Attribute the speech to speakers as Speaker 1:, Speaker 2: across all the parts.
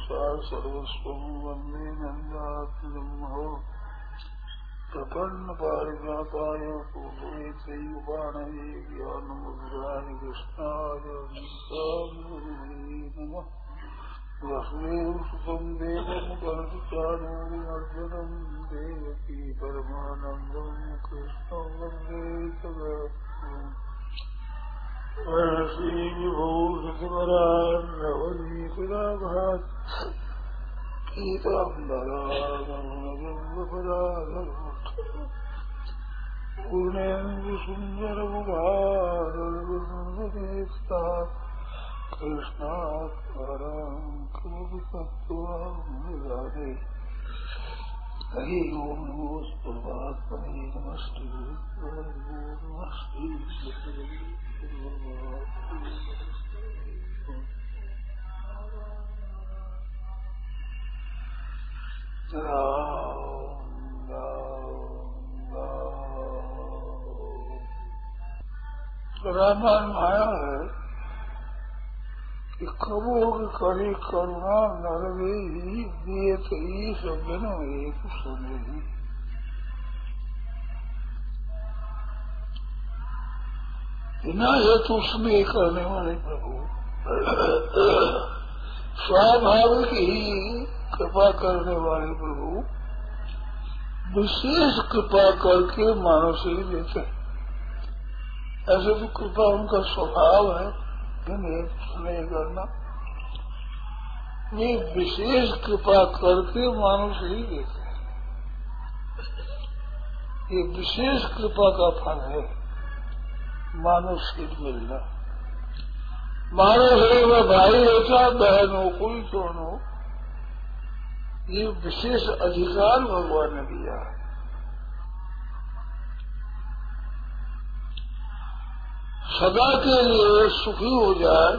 Speaker 1: सर्वस्व वंदे नंदात्मो प्रपन्न पारिजाताय पूर्वैतैवाणये ज्ञानमुद्राय कृष्णाय नमः। वसुदेवसुतं देवं कंसचाणूरमर्दनं देवकी परमानन्दं कृष्णं वन्दे जगद्गुरुम्। श्रीविभूषितवरान्नवनीतराभात् पीताम्बरागमनगन्धपदागमोक्षः पूर्णेन्दुसुन्दरमुखारविन्दनेस्तात् कृष्णात् परं किमपि तत्त्वं विदाने। हरि ओं नमोऽस्तु परमात्मने नमस्ते नमस्ते। रामायण आया है कि कबो की करी करुणा नरवे ही दिए तो ईश बिन एक सुने ही। बिना हेतु स्नेह करने वाले प्रभु स्वाभाविक ही कृपा करने वाले प्रभु विशेष कृपा करके मानव से ही देते हैं। ऐसे तो कृपा उनका स्वभाव है, स्नेह करना। ये विशेष कृपा करके मानव से ही देते हैं। ये विशेष कृपा का फल है मानव से मिलना। मानव से वह भाई होता बहन हो कोई कौन हो, ये विशेष अधिकार भगवान ने दिया है। सदा के लिए सुखी हो जाए,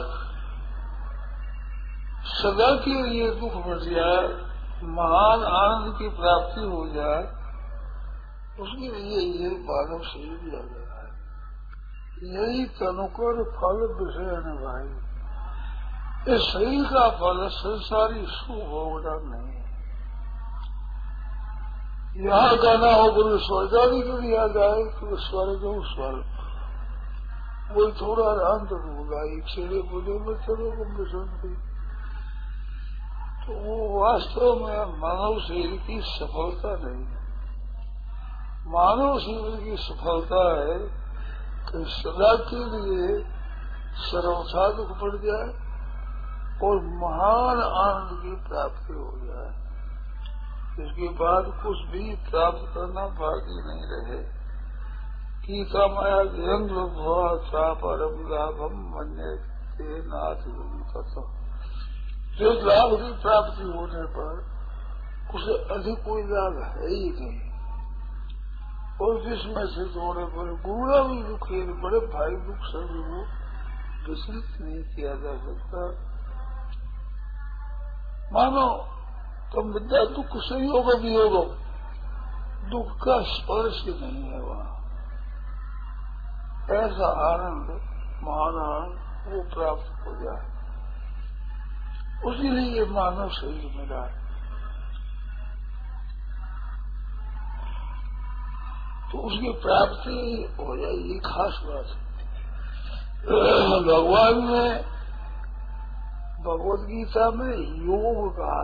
Speaker 1: सदा के लिए दुख मिट जाए, महान आनंद की प्राप्ति हो जाए, उसके लिए ये मानव से ही दिया गया है। यही तनुकर फल विषय है भाई। इस शरीर का फल संसारी सुख भोगना नहीं है। यहाँ कहना हो कोई स्वर्गादि को दिया जाए तो स्वर्ग हो स्वर्ग, वो थोड़ा अंत होगा। एक छेड़े बुझे में चलो शांति। तो वो वास्तव में मानव शरीर की सफलता नहीं है। मानव शरीर की सफलता है कि सदा के लिए सर्वथा दुख पड़ जाए और महान आनंद की प्राप्ति हो जाए। इसके बाद कुछ भी प्राप्त करना बाकी नहीं रहे। गीता माया जंग परम लाभम मन्ये नाथ जो लाभ की प्राप्ति होने पर उसे अधिक कोई लाभ है ही नहीं। और जिसमें से थोड़े पर गुड़ा भी दुखे बड़े भाई दुख सभी को विचलित नहीं किया जा सकता। मानो तुम विद्या दुख से योग वियोग, दुख का स्पर्श ही नहीं है वहाँ। ऐसा आनंद महान आनंद वो प्राप्त हो जाए, उसी लिए मानव शरीर मिला है। तो उसकी प्राप्ति हो जाए, ये खास बात है। भगवान ने भगवद गीता में योग कहा।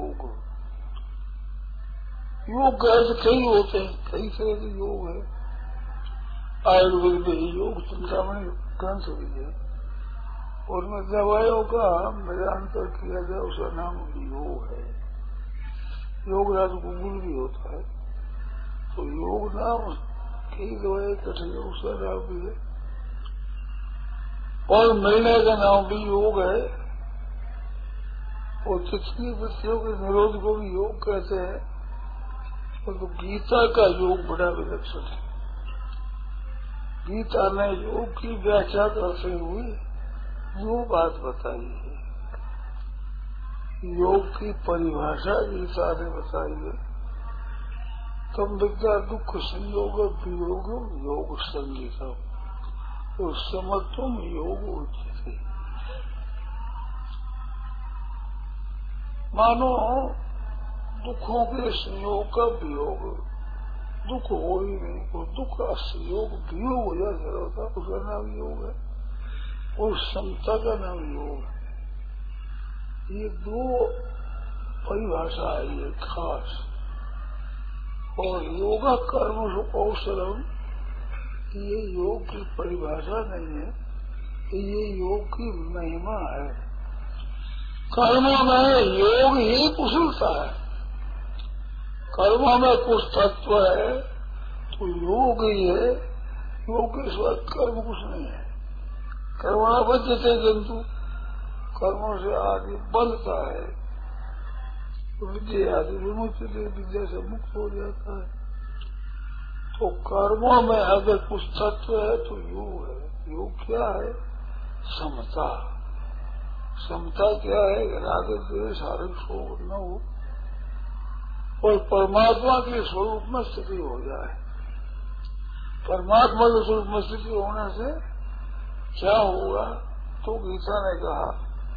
Speaker 1: योग कैसे कई होते हैं, कई तरह के योग है। आयुर्वेद में योग चिंतामणि ग्रंथ भी है, उनमें दवाइयों का मेलांतर किया जाए, उसका नाम योग है। योग राज गुगुल भी होता है। तो योग नाम कई दवाई इकट्ठे, उसका नाम भी है। और मिलने का नाम भी योग है। और चित्ती वृत्तियों के निरोध को भी योग कहते हैं। तो गीता का योग बड़ा विलक्षण है। गीता ने योग की व्याख्या करते हुए वो बात बताई है। योग की परिभाषा गीता ने बताई है। तम विद्या दुख संयोग वियोग योग संगीतम तो समत्वम योग उच्यते। मानो दुखों के संयोग का वियोग, दुख हो ही नहीं, वो दुख का संयोग वियोग हो जाता होता, उसका नाम योग है, और समता का नाम योग है। ये दो परिभाषा है ये खास। और योगा कर्म कौशलम, ये योग की परिभाषा नहीं है, ये योग की महिमा है। कर्मों में योग ही कुशलता है, कर्मों में कुछ तत्व है तो योग ही है, योग के सिवा कर्म कुछ नहीं है। कर्मणा बद्धते जंतु, कर्मों से आदमी बनता है, विद्या आदि विमुक्त, विद्या से मुक्त हो जाता है। तो कर्मों में अगर कुछ तत्व है तो योग है। योग क्या है? समता। समता क्या है? राग द्वेष आरक्त शोक न हो और परमात्मा के स्वरूप में स्थिति हो जाए। परमात्मा के स्वरूप में स्थिति होने से क्या होगा? तो गीता ने कहा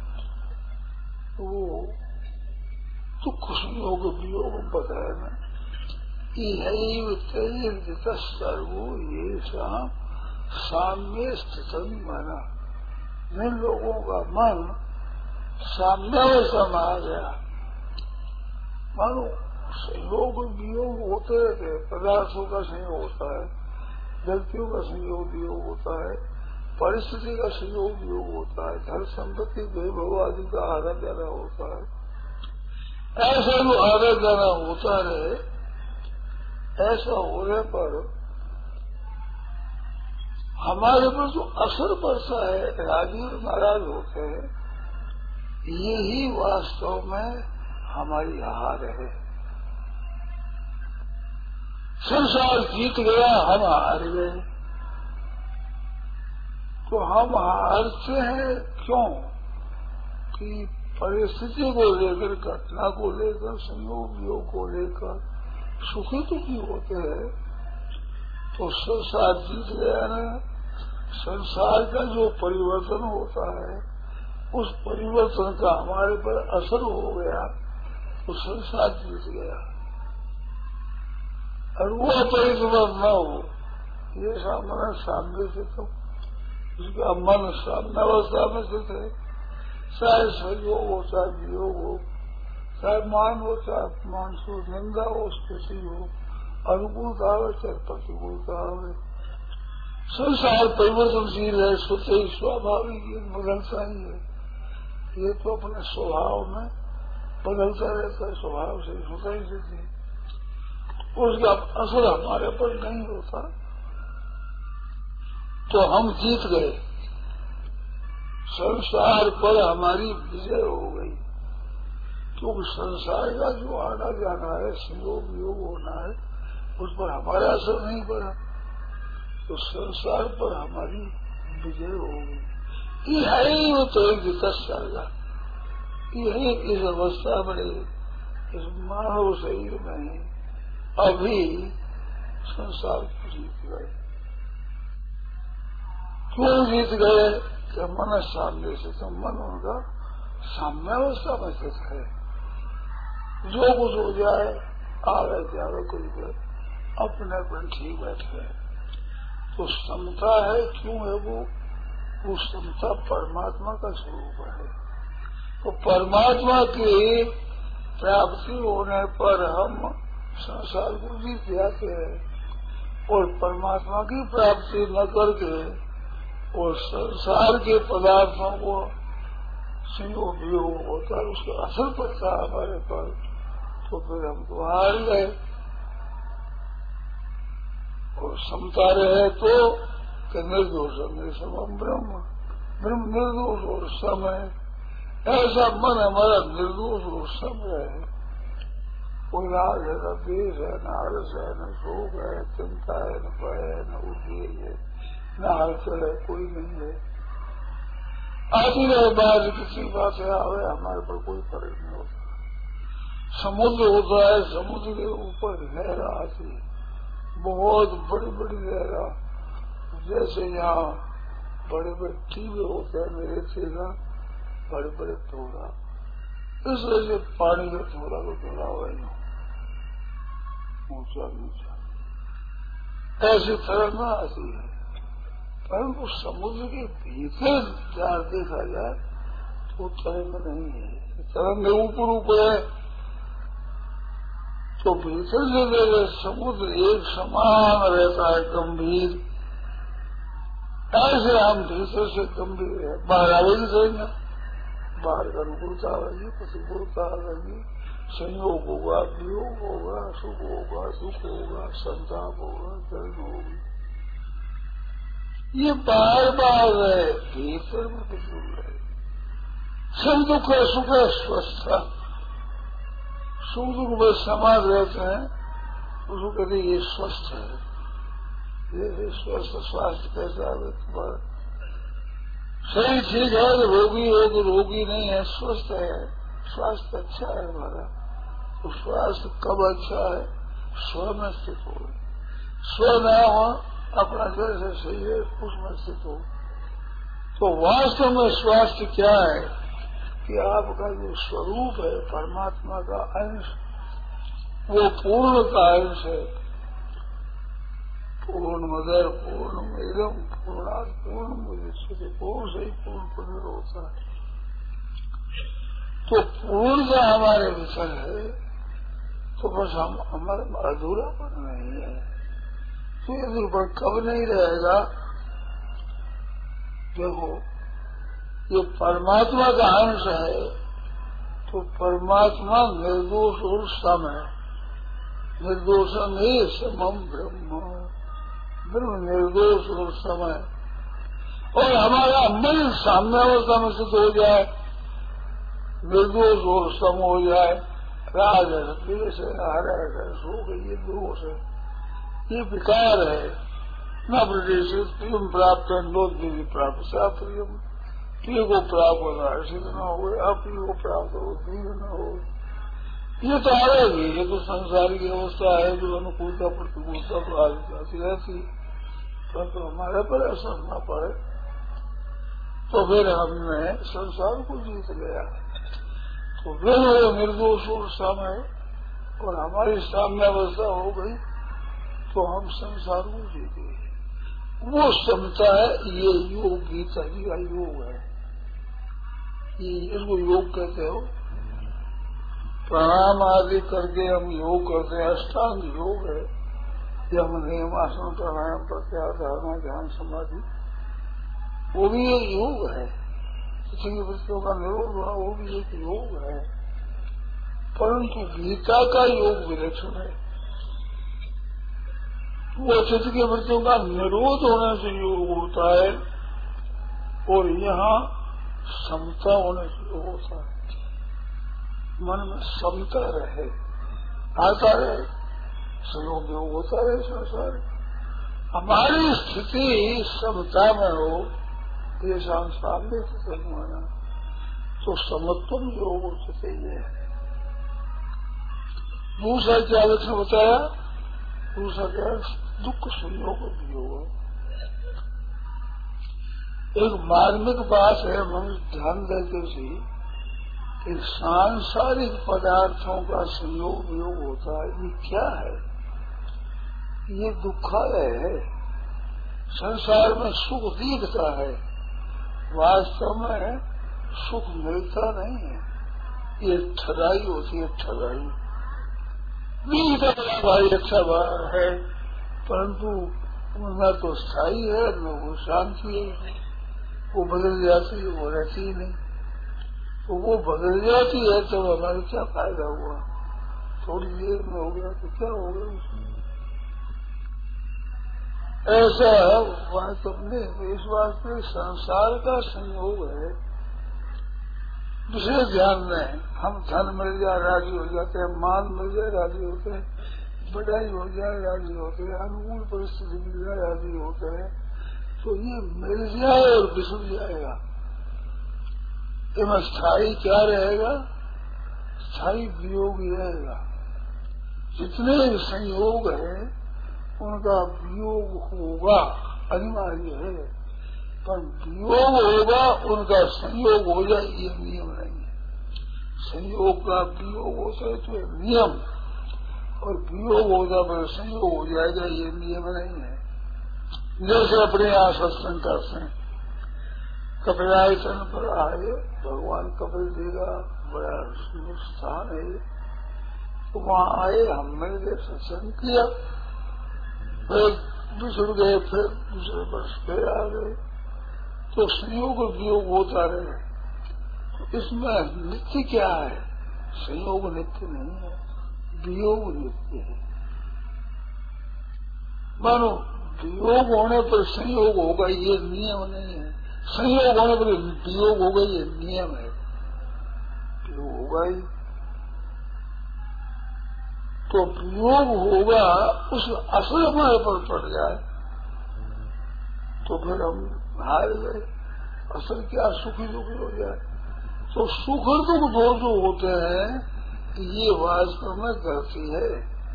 Speaker 1: वो दुख संयोग वियोग बताया ना, सर्वो ये साम्य स्थित माना। जिन लोगों का मन साम्यावस्था में आ गया, मानो संयोग वियोग होते रहते, पदार्थों का संयोग होता है, व्यक्तियों का संयोग वियोग होता है, परिस्थिति का संयोग वियोग होता है, धन संपत्ति वैभव आदि का आदर जाना होता है। ऐसा जो आदर जाना होता रहे, ऐसा होने पर हमारे पर जो असर पड़ता है, राजी और नाराज होते हैं, यही वास्तव में हमारी हार है। संसार जीत गया, हम हार गए। तो हम हारते हैं क्यों? कि परिस्थिति को लेकर, घटना को लेकर, संयोग वियोग को लेकर सुखी दुखी होते हैं। तो संसार जीत गया ना। संसार का जो परिवर्तन होता है, उस परिवर्तन का हमारे पर असर हो गया तो संसार जीत गया। और वो परिवर्तन न हो, ये सामने सामने से तो उसका मन साम्यावस्था में स्थित है, चाहे सहयोग हो चाहे वियोग हो, चाहे मान हो चाहे अपमान हो, निंदा हो स्तुति हो, अनुकूलता हो चाहे प्रतिकूलता हो। संसार परिवर्तनशील है, स्वतः ही स्वाभाविक बदलता ही है। ये तो अपने स्वभाव में बदलता रहता है, स्वभाव से स्वतः ही सिद्धि, उसका असर हमारे पर नहीं होता। तो हम जीत गए, संसार पर हमारी विजय हो गई। क्योंकि संसार का जो आना जाना है, संयोग वियोग होना है, उस पर हमारा असर नहीं पड़ा, तो संसार पर हमारी विजय हो गई। यही वो तो एक सर्गा, यही इस अवस्था में, इस मानव शरीर में अभी संसार को जीत गए। क्यों जीत गए? कि मन सामने से, तो मन उनका साम्यावस्था में स्थित है। जो कुछ हो जाए, आगे जावे कुछ गए, अपने अपन ठीक बैठे। तो समता है, क्यों है वो समता परमात्मा का स्वरूप है। तो परमात्मा की प्राप्ति होने पर हम संसार को जीत जाते हैं, और परमात्मा की प्राप्ति न करके और संसार के पदार्थों को संयोग वियोग होता है, उसका असर पड़ता है हमारे पर, तो फिर हम तो हार गए। और समता रहे तो निर्दोष निर्सम ब्रह्म, ब्रह्म निर्दोष और सम है। ऐसा मन हमारा निर्दोष और सम है। कोई राग है, न द्वेष है, न आलस है, न शोक है, चिंता है, न भय है, न उद्वेग है, न हलचल है, कोई नहीं है। आती रहे बाहर किसी बात है आवे, हमारे पर कोई फर्क नहीं होता। समुद्र होता है, समुद्र के ऊपर लहर आती है, बहुत बड़ी बड़ी लहरा, जैसे यहाँ बड़े बड़े टीवे होते हैं रेते का, बड़े बड़े टोरा, इस वजह से पानी का थोड़ा तो चढ़ाव है, ऊंचा नीचा ऐसी तरंग आती है। परंतु समुद्र के भीतर जहाँ देखा जाए तो तरंग नहीं है, तरंग ऊपर ऊपर है। तो भीतर से देखे समुद्र एक समान रहता है, गंभीर। ऐसे हम भीतर से गंभीर है, बाहर आगे भी देंगे, बाहर का अनुकूलता आएगी, प्रतिकूलता आएगी, संयोग होगा, वियोग होगा, सुख होगा, दुख होगा, संताप होगा, दर्द होगी। ये बार बार है, भीतर में कुछ है। सब दुख है, सुख है, स्वस्थ है। सुख दुख में समाज रहते हैं, उसको कहते ये स्वस्थ है। ये स्वस्थ स्वास्थ्य कैसा है तुम्हारा? सही ठीक है, रोगी हो तो रोगी नहीं है, स्वस्थ है, स्वास्थ्य अच्छा है हमारा। तो स्वास्थ्य कब अच्छा है? स्व में स्थित हो, स्व न हो, अपना जैसे सही है उसमें स्थित हो। तो वास्तव में स्वास्थ्य क्या है कि आपका जो स्वरूप है परमात्मा का अंश, वो पूर्ण का अंश है। पूर्णमदः पूर्णमिदं पूर्णात् पूर्णमुदच्यते, पूर्ण से ही पूर्ण पूर्ण होता है। तो पूर्णता हमारे विषय है, तो बस हम हमारे अधूरापन नहीं है। तो ये अधूरापन कब नहीं रहेगा? देखो, ये परमात्मा का अंश है, तो परमात्मा निर्दोष और सम है। निर्दोषम ही समम ब्रह्म, ब्रह्म निर्दोष और सम है। और हमारा मन साम्यावस्था में सिद्ध हो जाए, निर्दोष और सम हो जाए, राग है, द्वेष है, हर्ष है, शोक है, ये दोष है, ये विकार है। न प्रदेशित प्रियम प्राप्त नोद्य प्राप्त सा प्रियम, प्रिय को प्राप्त होना हर्षित न हो, अप्रिय को प्राप्त हो दीर्घ न हो। ये तो आएगी, ये तो संसारी की अवस्था है जो अनुकूलता प्रतिकूलता तो आ जाती रहती। परंतु हमारे पर असर न पड़े तो फिर हमने संसार को जीत लिया। तो फिर वो निर्दोष और सम है, और हमारी साम्य अवस्था हो गई तो हम संसार को जीते। वो समता है, ये योग गीता जी का योग है। ये इसको योग कहते हो। प्राणायाम आदि करके हम योग करते हैं, अष्टांग योग है। ये हम नियमासन प्राणायाम प्रत्याहार धारणा ध्यान समाधि, वो भी एक योग है। किसी की वृत्तियों का निरोध होना वो भी एक योग है। परंतु गीता का योग विलक्षण है। वो चित्त की वृत्तियों का निरोध होने से योग होता है, और यहाँ समता होने से योग होता है। मन में समता रहे, आता रहे, सहयोग योग होता रहे संसार। हमारी स्थिति समता में हो, ये सामने माना तो समत्वम योग उचित है। दूसरा क्या लक्षण बताया? दूसरा क्या? दुख संयोग योग। एक मार्मिक बात है, मनुष्य ध्यान देते सी कि सांसारिक पदार्थों का संयोग योग होता है। ये क्या है? ये दुखालय है। संसार में सुख दिखता है, वास्तव में सुख मिलता नहीं है। ये ठगाई होती है, ठगाई। दिखता बड़ा भाई अच्छा है, परंतु न तो स्थायी है न वो शांति है। वो बदल जाती है, वो रहती ही नहीं। तो वो बदल जाती है तो हमारा क्या फायदा हुआ? थोड़ी देर में हो गया तो क्या हो गया उसमें? ऐसा वास्तव में इस वास्ते संसार का संयोग है। दूसरे ध्यान में हम धन मिल जाए राजी हो जाते हैं, मान मिल जाए राजी होते हैं, बढ़ाई हो जाए राजी होते हैं, अनुकूल परिस्थिति मिल जाए राजी होते हैं। तो ये मिल जाए और बिसर जाएगा। इसमें स्थायी क्या रहेगा? स्थायी वियोग ही रहेगा। जितने भी संयोग है उनका वियोग होगा, अनिवार्य है। पर वियोग होगा, उनका संयोग हो जाए, ये नियम नहीं है। संयोग का वियोग होता है तो नियम, और वियोग होता पर संयोग हो जाएगा, ये नियम नहीं है। जैसे अपने यहाँ सत्संग करते हैं, कपिलायतन पर आए, भगवान कपिल जी का बड़ा स्थान है, तो वहाँ आए, हम मिलकर सत्संग किया, फिर बिछुड़ गए, फिर दूसरे वर्ष फिर आ गए, तो संयोग और वियोग होता रहे। तो इसमें नित्य क्या है? संयोग नित्य नहीं है, वियोग नित्य है। मानो वियोग होने पर संयोग होगा, ये नियम नहीं है। संयोग होने पर वियोग होगा, ये नियम है। वियोग होगा ही तो वियोग होगा, उस असर हमारे पर पड़ जाए तो फिर हम हार गए। असर क्या, सुखी दुखी हो जाए। तो सुख और दुख दो जो होते हैं, ये वास्तव में गलती है।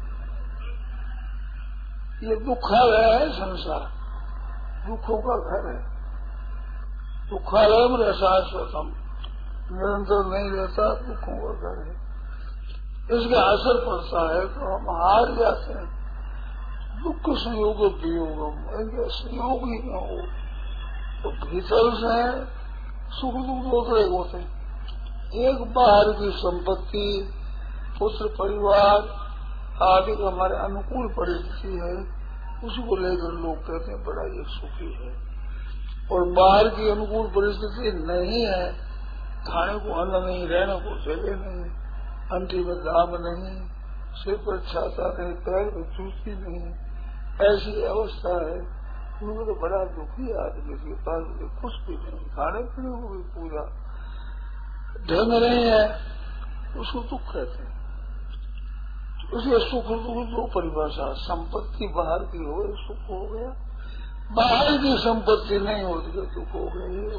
Speaker 1: ये दुखालय है संसार, दुखों का घर है। दुखालय में शाश्वतम, निरंतर नहीं रहता, दुखों का घर है। इसका असर पड़ता है तो हम हार जाते हैं। दुख संयोग वियोगम, इनके संयोग ही न हो तो भीतर से सुख दुख दो तरह होते हैं। एक बाहर की संपत्ति, पुत्र परिवार आदि का हमारे अनुकूल परिस्थिति है, उसको लेकर लोग कहते हैं बड़ा ये सुखी है। और बाहर की अनुकूल परिस्थिति नहीं है, खाने को अन्न नहीं, रहने को जगह नहीं, अंटी में दाम नहीं, सिर पर छाता नहीं, पैर में जूती नहीं, ऐसी अवस्था है। उनको तो बड़ा दुखी आदमी के पास कुछ भी नहीं, खाने पीने को भी पूरा ढंग नहीं है, उसको दुख कहते हैं। उसके सुख दुख दो परिभाषा, संपत्ति बाहर की हो सुख हो गया, बाहर की संपत्ति नहीं होती तो दुख हो गया।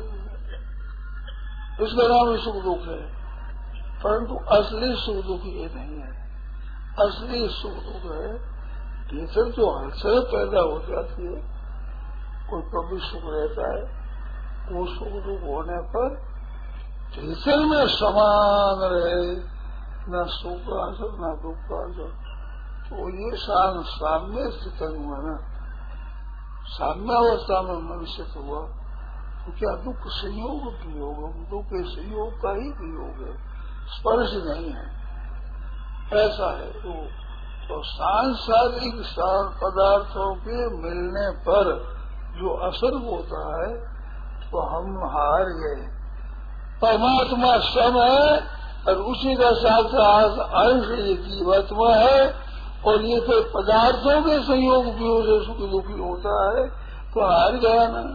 Speaker 1: इसका नाम सुख दुख है, परंतु असली सुख दुख ये नहीं है। असली सुख दुख है भीतर जो हलचल पैदा हो जाती है, कोई कभी सुख रहता है, वो सुख दुख होने पर भीतर में समान रहे, न सुख का असर न दुख का असर। तो ये साम्य स्थित हुआ ना, साम्यावस्था में मनुष्य हुआ तो क्या दुख संयोग वियोग, दुख के संयोग का ही वियोग है, स्पर्श नहीं है, ऐसा है। तो सांसारिक पदार्थों के मिलने पर जो असर होता है तो हम हार गए। परमात्मा सम है और उसी का साथ अंश ये जीवात्मा है, और ये फिर पदार्थों के संयोग वियोग से सुख दुखी होता है तो हार गया ना।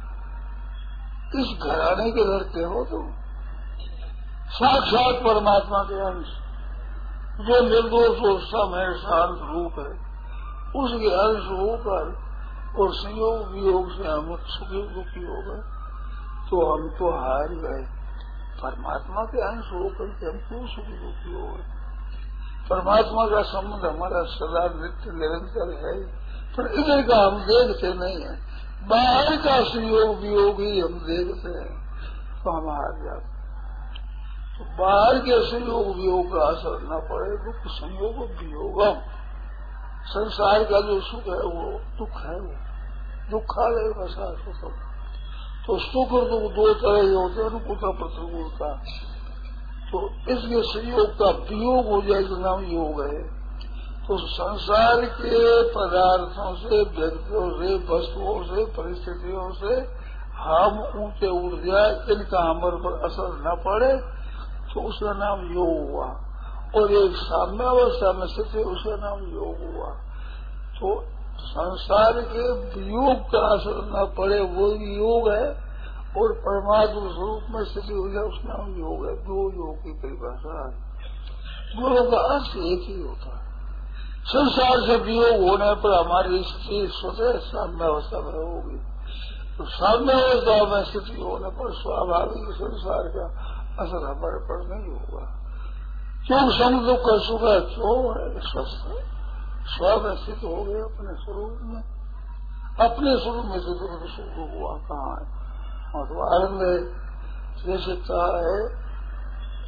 Speaker 1: इस घराने के लड़के हो तुम, साक्षात परमात्मा के अंश, जो निर्दोष और सम है, शांत रूप है, उसके अंश होकर और संयोग वियोग से हम सुखी दुखी हो गए तो हम तो हार गए। परमात्मा के अंश होकर के हम क्यों सुखी दुखी हो गए? परमात्मा का संबंध हमारा सदा नित्य निरंतर है, पर इधर का हम देखते नहीं है। बाहर का संयोग वियोग ही हम देखते हैं तो हम हार जाते हैं। तो बाहर के संयोग वियोग का असर न पड़े, दुख संयोग वियोगम, संसार का जो सुख है वो दुख है, वो दुखालय का शाश्वतम। तो सुख और दुख दो तरह ही होते हैं, अनुकूलता प्रतिकूलता। तो इसके संयोग का वियोग हो जाए तो नाम योग है। तो संसार के पदार्थों से, व्यक्तियों से, वस्तुओं से, परिस्थितियों से हम ऊंचे उठ जाए, इनका हमारे पर असर न पड़े तो उसका नाम योग हुआ। और एक साम्यावस्था में स्थित है, उसका नाम योग हुआ। तो संसार के वियोग का असर न पड़े वो योग है, और परमात्मा स्वरूप में स्थिति हो जाए उसका नाम योग है। दो योग की परिभाषा है, दोनों का अर्थ एक ही होता है। संसार से वियोग होने पर हमारी स्थिति स्वतः साम्यावस्था में होगी, तो साम्यावस्था में स्थिति होने पर स्वाभाविक संसार का असर हमारे पर नहीं होगा। क्यों समुद्र का सुख है, क्यों है स्वस्थ, स्व में स्थित हो गए अपने स्वरूप में, अपने स्वरूप में स्थित सुख हुआ कहाँ है? और तो आनंद है। जैसे कहा है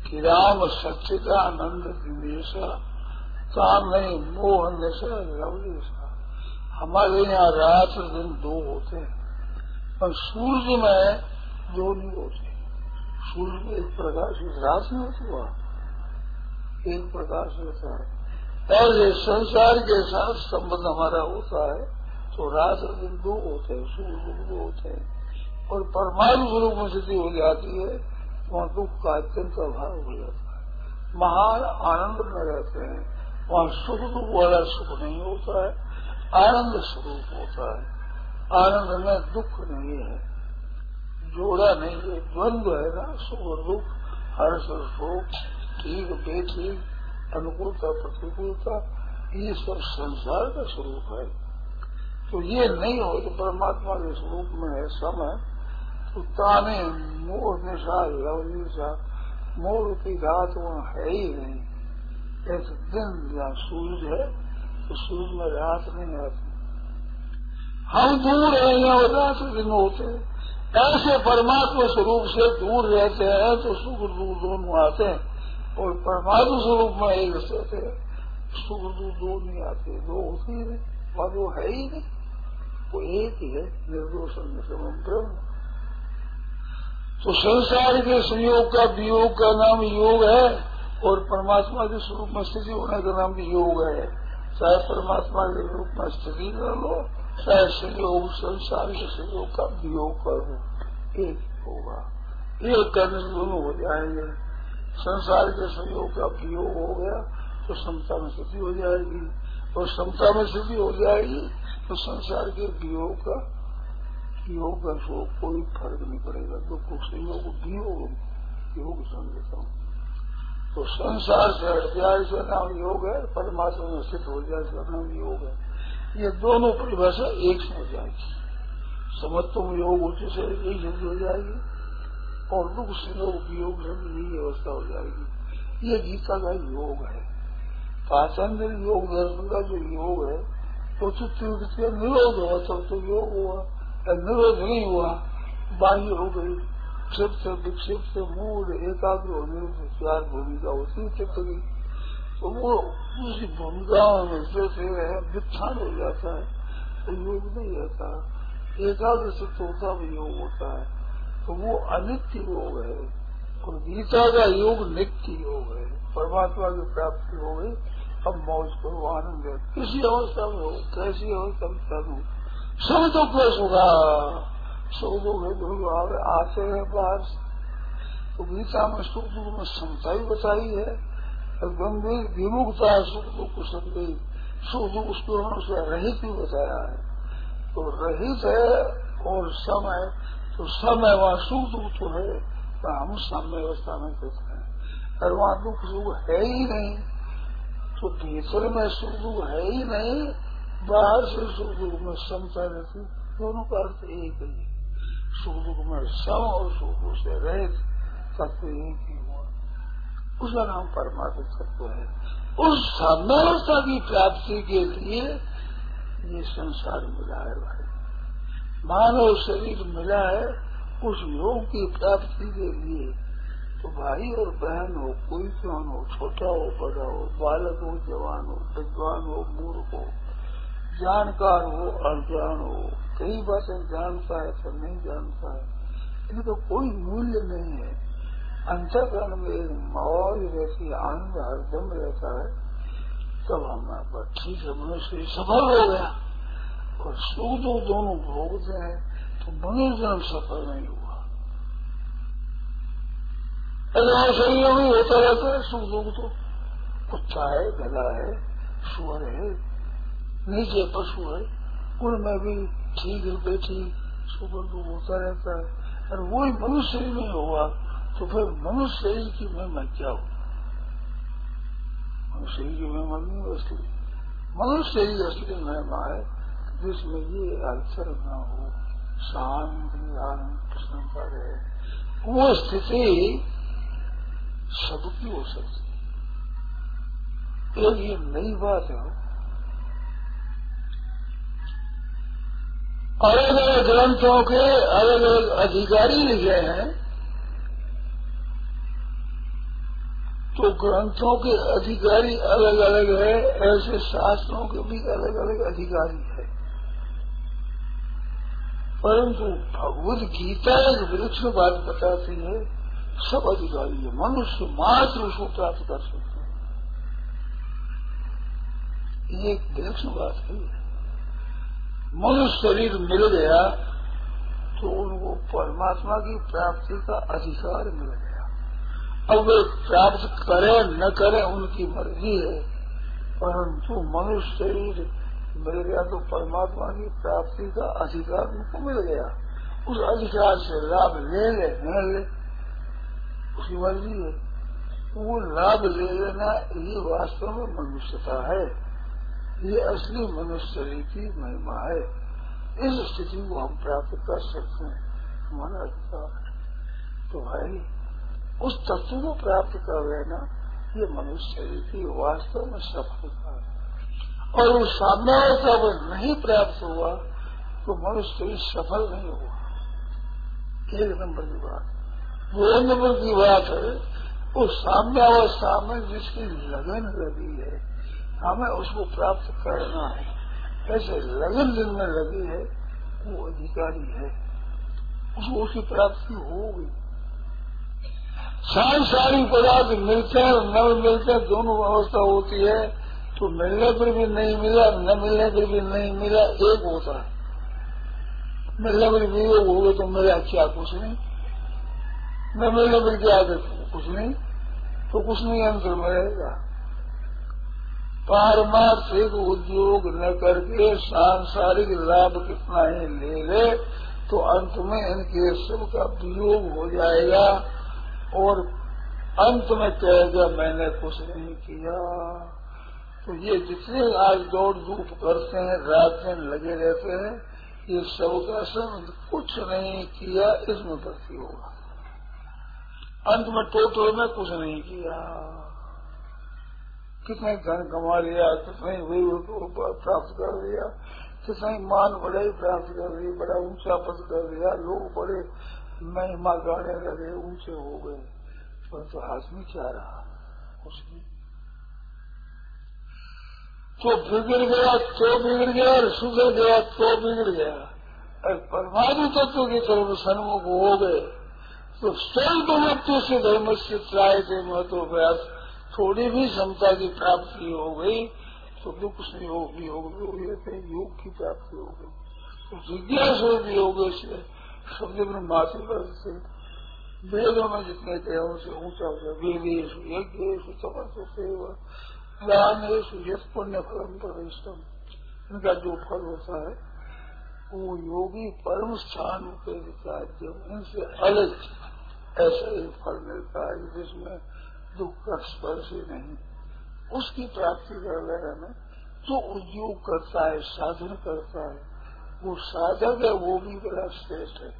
Speaker 1: कि राम सच्चिदानंद दिनेशा नहीं मोह नशा लवलेशा। हमारे यहाँ रात दिन दो होते हैं, पर सूर्य में दो नहीं होते। सूर्य में एक प्रकाश रात नहीं होती, वहाँ एक प्रकाश होता है। और ये संसार के साथ संबंध हमारा होता है तो रात और दिन दो होते हैं, सूर्य दो होते हैं। और परमाणु स्वरूप में स्थिति हो जाती है, वहाँ दुख का अत्यंत अभाव हो जाता है, महान आनंद में रहते हैं। वहाँ सुख दुख वाला सुख नहीं होता है, आनंद स्वरूप होता है। आनंद में दुख नहीं है, जोड़ा नहीं है, द्वंद्व है ना, सुख और दुख, हर्ष और शोक, ठीक बेठीक, अनुकूलता प्रतिकूलता, ये सब संसार का स्वरूप है। तो ये नहीं हो तो परमात्मा के स्वरूप में है समय, तो ताने मोह निशा लवनिशा, मोह की रात वहाँ है ही नहीं। ऐसे दिन जहाँ सूरज है तो सूरज में रात नहीं आती। हम दूर हैं यहाँ रात दिन होते हैं, ऐसे परमात्मा स्वरूप से दूर रहते हैं तो सुख दुख दोनों आते हैं, और परमात्मा स्वरूप में एक रहते हैं, सुख दुख दो नहीं आते, दो होती ही नहीं, वह दो है ही नहीं, वो एक ही है, निर्दोष ब्रह्म। तो संसार के संयोग का वियोग का नाम योग है, और परमात्मा के स्वरूप में स्थिति होने का नाम भी योग है। चाहे परमात्मा के रूप में स्थिति कर लो, चाहे संयोग संसार के संयोग का वियोग करो, एक होगा। एक करने से दोनों हो जाएंगे। संसार के संयोग का वियोग हो गया तो समता में स्थिति हो जाएगी, और समता में स्थिति हो जाएगी तो संसार के वियोग का कोई फर्क नहीं पड़ेगा। दुख संयोग योग समझता हूँ। तो संसार से हट जाए इसका नाम योग है, परमात्मा में स्थित हो जाए इसका नाम योग है। ये दोनों परिभाषा एक से हो जाएगी। समत्वम योग उच्च से एक शब्द हो जाएगी, और दुख संयोग वियोग शब्द यही अवस्था हो जाएगी। ये गीता का योग है। पाचन योग दर्शन का जो योग है तो चित्त निरोध हुआ तब तो योग हुआ, निरोध नहीं हुआ, बाह्य हो गई, क्षिप्त विक्षिप्त मूड एकाग्र होने से चार भूमिका होती चित्त की, तो वो उसी भूमिकाओं में जैसे वित्थान हो जाता है तो योग नहीं रहता। एकाग्र चित्त होता भी योग होता है, तो वो अनित्य योग है। और गीता का योग नित्य योग है। परमात्मा की प्राप्ति हो गई, अब मौज करो, आनंद है। किसी अवस्था में हो, कैसी अवस्था में करूँ, सब दुख में सुखा, सुख दुख आते हैं बाहर। तो गीता में सुख दुख में समता ही बताई है, गंभीर विमुखता है सुख दुख को समझी, सुख दुख उसको से रहित भी बताया है। तो रहित है और समय, तो समय वहाँ सुख दुख तो है, तो हम साम्य अवस्था में कहते हैं। और वहाँ दुख सुख है ही नहीं, तो भीतर में सुख दुख है ही नहीं, बाहर से सुख दुख में समता रहती, दोनों का अर्थ एक ही। सुख दुख में सम और सुख दुख से रहित तत्व एक ही हुआ, उसका नाम परमात्मा तत्व है। उस साम्यावस्था की प्राप्ति के लिए ये संसार मिला है भाई, मानव शरीर मिला है उस योग की प्राप्ति के लिए। तो भाई और बहन हो, कोई क्यों हो, छोटा हो बड़ा हो, बालक हो जवान हो, विद्वान हो मूर्ख हो, जानकार हो अज्ञान हो, कई बातें जानता है तो नहीं जानता है, इनमें तो कोई मूल्य नहीं है। अंतःकरण में एक मौज रहती, आनंद हरदम रहता है, तब हमारा ठीक है, मनुष्य सफल हो गया। और सुख दुख दोनों भोगते हैं तो मनुष्य सफल नहीं हुआ। शरीर में होता रहता है सुख दुख, तो कुत्ता है, गधा है, सुअर है, नीचे पशु है, उनमें भी ठीक है बेठी सुख दुख होता रहता है। और वही मनुष्य ही नहीं हुआ तो फिर मनुष्य ही की महिमा क्या हो? मनुष्य ही की महिमा नहीं असली, मनुष्य ही असली महिमा है जिसमें ये अवसर न हो, शांति आनंद प्रसन्नता रहे। वो स्थिति सबकी हो सकती है, ये नई बात है। अलग अलग ग्रंथों के अलग अलग अधिकारी लिखे हैं, तो ग्रंथों के अधिकारी अलग अलग है, ऐसे शास्त्रों के भी अलग अलग अधिकारी है। परंतु भगवद गीता एक विलक्षण बात बताती है, सब अधिकारी है, मनुष्य मात्र उसको प्राप्त कर सकते हैं। ये एक विलक्षण बात है। मनुष्य शरीर मिल गया तो उनको परमात्मा की प्राप्ति का अधिकार मिल गया। अब वे प्राप्त करें न करें उनकी मर्जी है, परंतु मनुष्य शरीर मिल गया तो परमात्मा की प्राप्ति का अधिकार उनको मिल गया। उस अधिकार से लाभ ले ले न ले उसकी मर्जी है। वो लाभ ले लेना ये वास्तव में मनुष्यता है, ये असली मनुष्य शरीर की महिमा है। इस स्थिति को हम प्राप्त कर सकते हैं, हमारा अधिकार है। तो भाई उस तत्व को प्राप्त कर लेना ये मनुष्य शरीर की वास्तव में सफलता है। और वो सामने जब नहीं प्राप्त हुआ तो मनुष्य शरीर सफल नहीं हुआ। एक नंबर की बात। दो नंबर की बात है वो सामने अवस्था में जिसकी लगन लगी है, हमें उसको प्राप्त करना है, ऐसे लगन जिनमें लगी है वो अधिकारी है, उसको उसकी प्राप्ति होगी। सांसारिक पदार्थ मिलते हैं और न मिलते हैं दोनों अवस्था होती है। तो मिलने पर भी नहीं मिला, न मिलने पर भी नहीं मिला, एक होता है। मिलने पर भी हो गए तो मिला क्या कुछ नहीं, न मिलने पर क्या कुछ नहीं, तो कुछ नहीं अंतर में रहेगा। पारमार्थिक उद्योग न करके सांसारिक लाभ कितना ही ले ले तो अंत में इनके सब का वियोग हो जाएगा और अंत में कहेगा मैंने कुछ नहीं किया। तो ये जितने आज दौड़ धूप करते हैं, रात दिन लगे रहते हैं, ये सबका सब कुछ नहीं किया इसमें भर्ती होगा। अंत में टोटल में कुछ नहीं किया। कितने धन कमा लिया, कितने प्राप्त कर लिया, कितने मान बढ़ाई प्राप्त कर ली, बड़ा ऊंचा पद कर लिया, लोग बड़े महिमा गाने लगे, ऊंचे हो गए, परंतु हाथ में क्या रहा? कुछ नहीं। तो बिगड़ गया तो बिगड़ गया और सुधर गया तो बिगड़ गया। और परमाणु तत्व की तरफ सन्मुख हो गए तो स्वल्पमत्व से धर्म से त्राय थे महत्वव्यास, थोड़ी भी क्षमता की प्राप्ति हो गई तो दुख से योग भी हो गई, योग की प्राप्ति हो गई। तो जिज्ञासा भी हो गई से शब्द ब्रह्मासी वर्ग से वेदों में जितने कहे उनसे ऊंचा हो गया। वेदेश यज्ञ तपस्या दानेश यश पुण्य फलम प्रविष्टम, इनका जो फल होता है वो योगी परम स्थान के विचार इनसे अलग ऐसा ही फल मिलता है जिसमें दुख का स्पर्श ही नहीं। उसकी प्राप्ति कर लेना जो उद्योग करता है, साधन करता है, वो साधक है, वो भी बड़ा श्रेष्ठ है,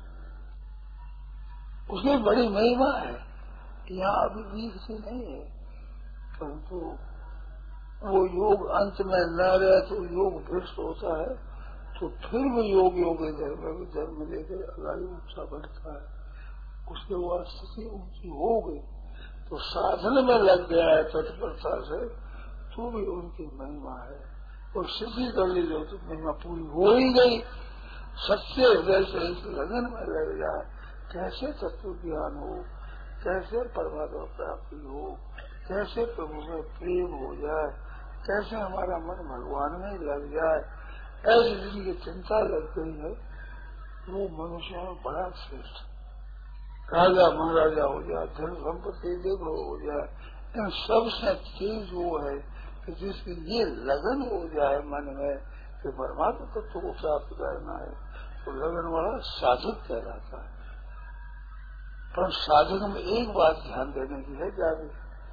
Speaker 1: उसमें बड़ी महिमा है। यहाँ अभी बीच से नहीं है, परंतु वो योग अंत में न रहे तो योग भ्रष्ट होता है, तो फिर भी योग धर्म लेकर अगाड़ी ऊंचा बढ़ता है। उसके बाद स्थिति ऊंची हो गई तो साधन में लग गया है तत्परता से, तो भी उनकी महिमा है। और सिद्धि कर ली जो तो महिमा पूरी हो ही गई। सच्चे हृदय से इस लगन में लग जाए, कैसे तत्व ज्ञान हो, कैसे परमात्मा प्राप्ति हो, कैसे प्रभु में प्रेम हो जाए, कैसे हमारा मन भगवान में लग जाए, ऐसी जिनकी चिंता लग गई है वो मनुष्य में बड़ा श्रेष्ठ। राजा महाराजा हो जाए, धन संपत्ति देखो हो जाए, इन सबसे तेज वो है कि जिसकी ये लगन हो जाए मन में कि परमात्मा तत्व को प्राप्त करना है, तो लगन वाला साधक कहलाता है। पर साधक में एक बात ध्यान देने की है, जाने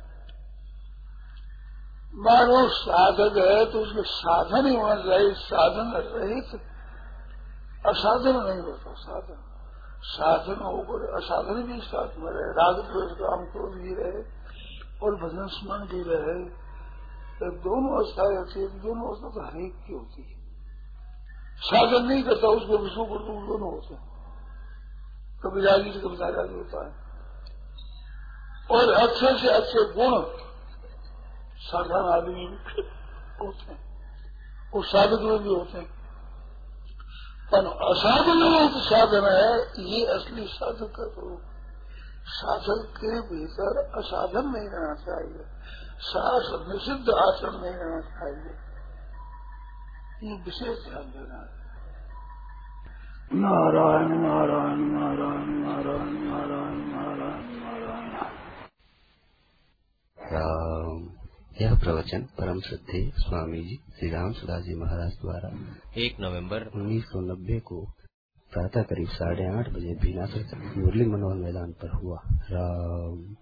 Speaker 1: मानो साधक है तो उसके साधन ही होना चाहिए, साधन रहित असाधन नहीं होता। साधन होकर असाधन भी साथ में रहे, राग द्वेष काम क्रोध भी रहे और भजन स्मरण भी रहे, तो दोनों अवस्था रहती है। दोनों अवस्था तो हरेक की होती है। साधन नहीं करता उसको विष्णु को दोनों होते हैं, कभी रागी से कभी नाराज होता है। और अच्छे से अच्छे गुण साधारण आदमी भी होते हैं, वो साधक में भी होते हैं, पर असाधन साधन है, ये असली साधक का स्वरूप। साधक के भीतर असाधन नहीं रहना चाहिए, शास्त्र निषिद्ध आचरण नहीं रहना चाहिए, ये विशेष ध्यान देना है। नारायण नारायण नारायण नारायण नारायण नारायण नारायण।
Speaker 2: राम। यह प्रवचन परम श्रद्धेय स्वामी जी श्री राम सुदास जी महाराज द्वारा 1 नवंबर 1990 को प्रातः करीब 8:30 बजे भीनासर मुरली मनोहर मैदान पर हुआ। राम।